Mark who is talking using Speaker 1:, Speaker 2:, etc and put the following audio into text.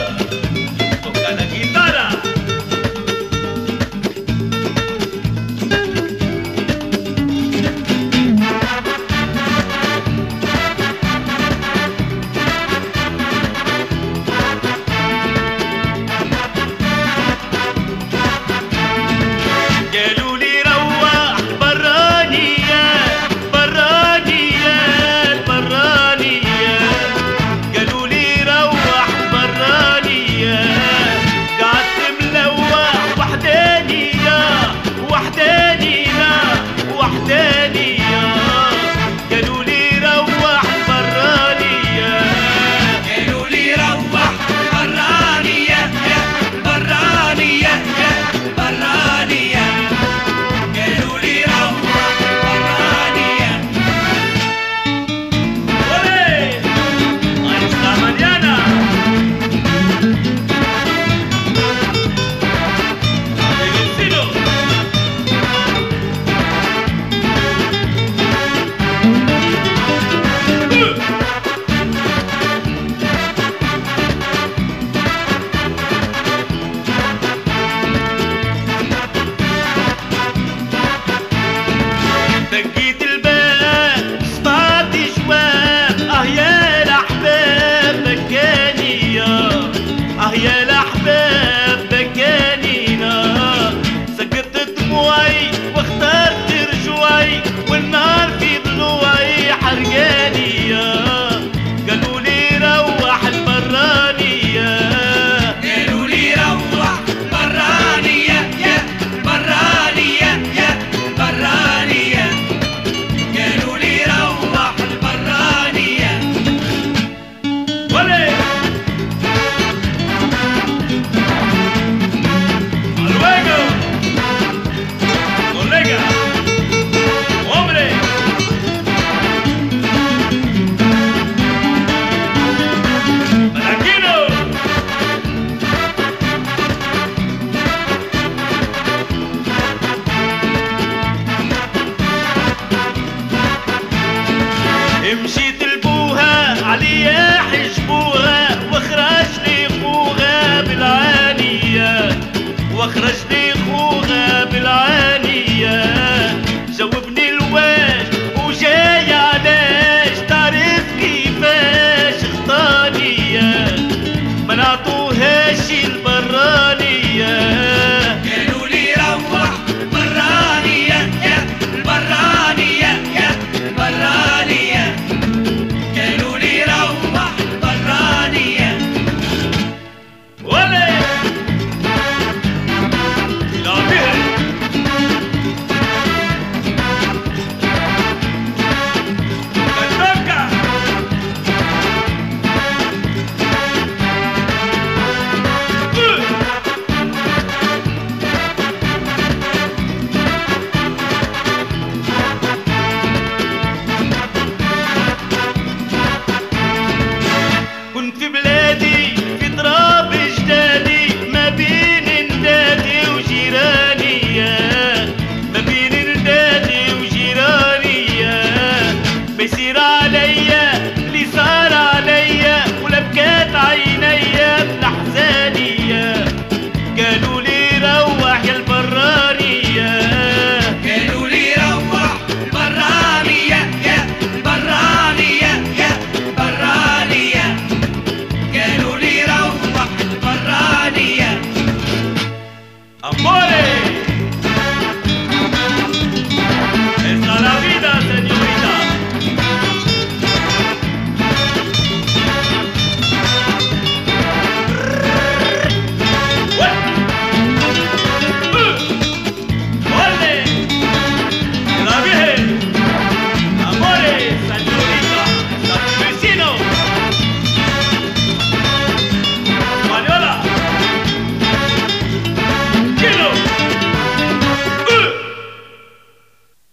Speaker 1: toca la guitarra. قالوا لي روح برانية برانية برانية، قالوا لي روح برانية، قعدت ملوح وحدانية وحدانية وحدانية، قالوا لي روح برانية،
Speaker 2: قالوا لي روح برانية برانية برانية، قالوا لي روح برانية.
Speaker 1: ¡Ole! ¡Ahí está mañana! ¡De vecino! دقيت الباب سمعت جواب، يا الاحباب مكانية، يا الاحباب مكانينا، سكت دموعي واخترت رجوعي، والنار في ضلوعي حرقانية، قالوا لي روح البرانية،
Speaker 2: قالوا لي روح برانية برانية برانية، قالوا لي روح البرانية.
Speaker 1: ¡Ole! ¡A luego! ¡Colega! ¡Hombre! ¡Tranquilo! مشيت لبوها عليا حجبوها، واخرج لي خوها بالعانية، واخرج لي خوها بالعانية، جاوبني الواش وجاي علاش، تعرف كيفاش خطانية، ما نعطوهاش